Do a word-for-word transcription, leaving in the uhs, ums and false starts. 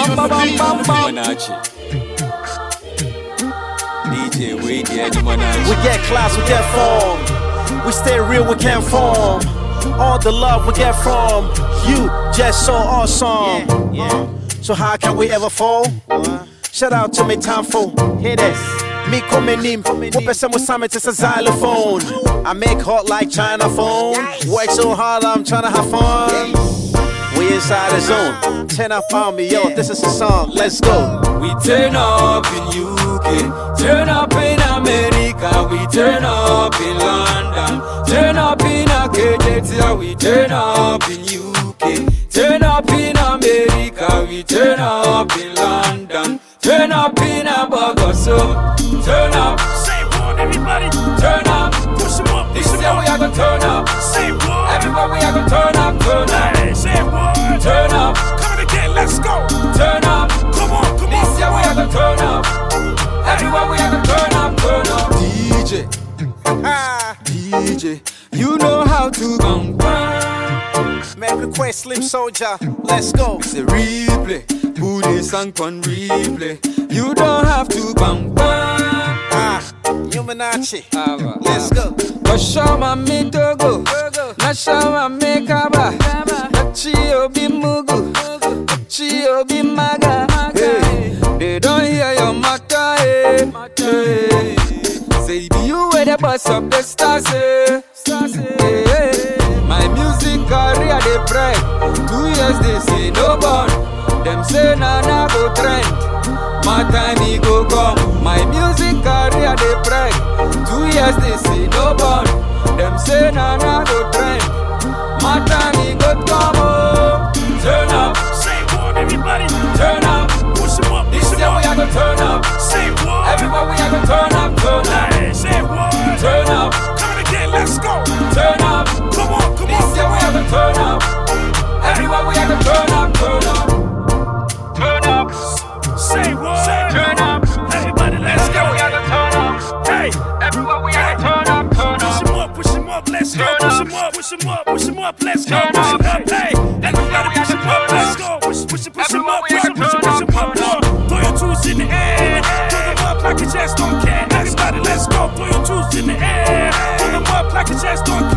bam bam bam bam bam. D J Wade, yeah, the Monachi. We get class, we get form. We stay real, we can't form. All the love we get from you, just so awesome. Yeah, yeah. So how can we ever fall? Uh, Shout out to me, time for hear this. Me coming in, whoop some summit, it's a xylophone. I make hot like China phone. Work so hard, I'm trying to have fun. We inside the zone. Turn up on me, yo, this is a song, let's go. We turn up in U K, turn up in America, we turn up in London, turn up in K J T, we turn up in U K, turn up in America, we turn up in London, turn up in Abagoso, turn up. Say what, everybody, turn up. Push them up, This year we are gonna turn up. Say what, everywhere we are gonna turn up, turn up. Hey, say what, turn up. Come on again, let's go. Turn up. Come on, come on. This year we are gonna turn up. Everywhere we are gonna turn up, turn up. D J, D J, you know how to bang bang. Make request, Slim Soldier, let's go. It's a replay, put this song on replay. You don't have to bang bang. Ah, Humanarchi, let's go. Oshama mi Togo, Nashama mi Kaba, Nachi obi Mugu, Nachi obi Maga. Hey, they don't hear your matter, eh? Hey. Say be you where the boss of the stars, eh? Hey, hey. My music career they brag. Two years they say no born. Them say Nana go trend. My time he go come. My music career they brag. Two years they say no born. Them say Nana go trend. My time he go come. Oh. Turn up. Say what, everybody. Turn up. Push them up. This year we are gonna turn up. Say what. Everywhere we are gonna turn up, turn up. Hey, say what. Turn up. Come on again, let's go. Turn up. Come on, come This on. year we are gonna turn up. Everywhere we are gonna turn up, turn up. Turn up. Say what. Say turn up. Everybody, let's This year go. we are gonna turn up. Hey, Everywhere we are gonna turn up, turn push up. him up, push him up, let's go. Turn Push up. him up, push him up, push him up, let's go. Turn Push him up. up, hey. Everybody push him up, let's go. Push, push, push him Everywhere up, we push are him, push him, turn push him up, up. turn Lord. Throw your tools in the air. Throw them up like you just don't care. Everybody, let's go. Throw your tools in the air. Throw them up like you just don't